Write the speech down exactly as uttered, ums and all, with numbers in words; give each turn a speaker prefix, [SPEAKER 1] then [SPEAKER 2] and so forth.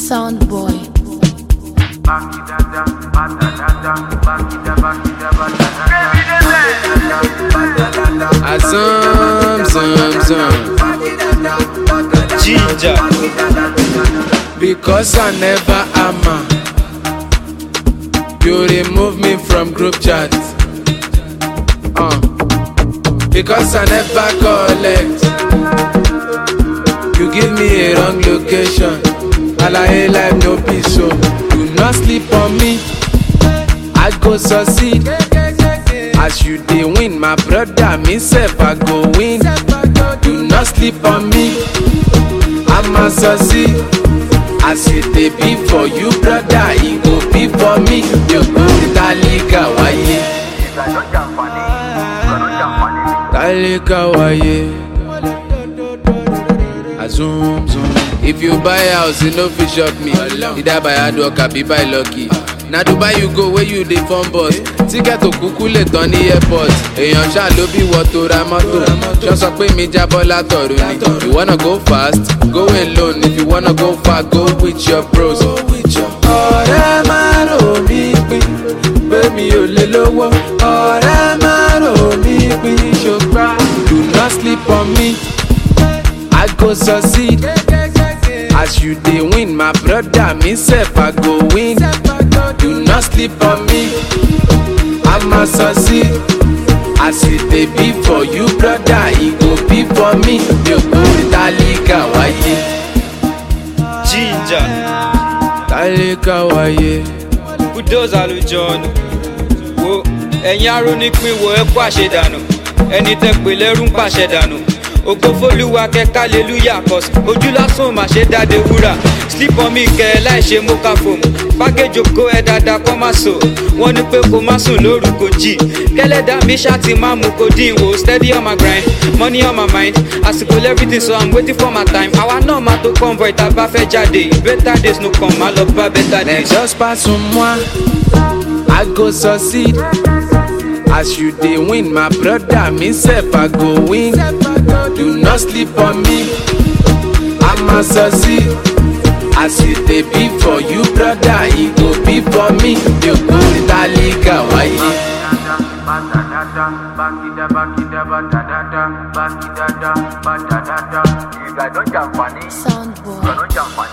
[SPEAKER 1] Sound boy.
[SPEAKER 2] Azam, zam, zam.
[SPEAKER 3] Ginger.
[SPEAKER 2] Because I never am. You remove me from group chat. Uh. Because I never collect. You give me a wrong location. Alaye life no peace, so do not sleep on me. I go succeed. As you dey win, my brother, me sef I go win. Do not sleep on me. I'ma succeed. As it dey be for you, brother, e go be for me. You go talika waye, talika waye. Azum zoom. If you buy house, you no fit shop me. Either by hard work or be by lucky. Na Dubai you go where you dey form boss. Ticket to kúkú lè tán ní airport. Èèyàn ṣáà ló bí wọ́n tó ra mọ́tò. Ṣọ́ sọ pé mi jábọ́ látọ̀run ni. You wanna go fast? Go alone. If you wanna go far, go with your bros. Ọ̀rẹ́ máa rò mí pín, pé mi ò lè lówó. Ọ̀rẹ́ máa rò mí pín, ṣùgbọ́n do not sleep on me. I go succeed. As you dey win, my brother, me sef I go win. Do not sleep on me. I'ma succeed. As it dey be for you, brother, e go be for me. You go talika waye,
[SPEAKER 3] Ginger.
[SPEAKER 2] talika waye.
[SPEAKER 3] Bulldozer ló jọ̀nù. Wo ẹ̀yin arónípín wo ẹ kó àṣedànù. Ẹni tẹ́ pè lẹ́rú ń pàṣẹ dànù. Ògo f'Olúwa kẹ̀kẹ́ hallelujah cause ojú lásán mà ṣe dáde wúrà. Sleep on me kẹ láì ṣe mocha foam. Package ògo ẹ dáadáa kọ́ máa so. Wọ́n ní pé kó má sùn lóru kò jí. Kẹ́lẹ́dà mi ṣáàtì máa mú kò dín wò. Steady on my grind, money on my mind. Àsìkò everything so I'm waiting for my time. Àwa náà máa tó convoy tá a bá fẹ́ jáde. Better days no come, má lọ bá better days.
[SPEAKER 2] Just pass on moi, I go succeed. As you dey win, my brother, me sef I go win. Do not sleep on me. I'ma succeed. As it dey be for you, brother, e go be for me. You go talika waye.
[SPEAKER 1] Sound boy.